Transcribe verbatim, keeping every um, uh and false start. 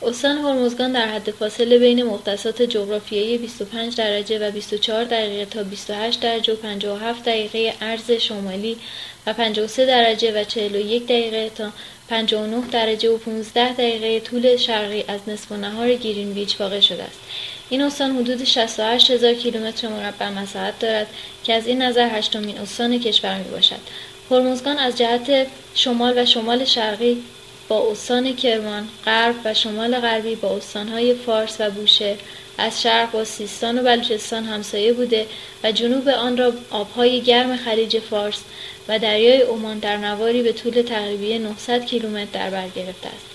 استان هرمزگان در حد فاصله بین مختصات جغرافیایی بیست و پنج درجه و بیست و چهار دقیقه تا بیست و هشت درجه و پنجاه و هفت دقیقه عرض شمالی و پنجاه و سه درجه و چهل و یک دقیقه تا پنجاه و نه درجه و پانزده دقیقه طول شرقی از نصف النهار گرینویچ واقع شده است. این استان حدود شصت و هشت هزار کیلومتر مربع مساحت دارد که از این نظر هشتمین استان کشور میباشد. هرمزگان از جهت شمال و شمال شرقی با استان کرمان، غرب و شمال غربی با استانهای فارس و بوشهر، از شرق با سیستان و بلوچستان همسایه بوده و جنوب آن را آبهای گرم خلیج فارس و دریای عمان در نواحی به طول تقریبی نهصد کیلومتر در بر گرفته است.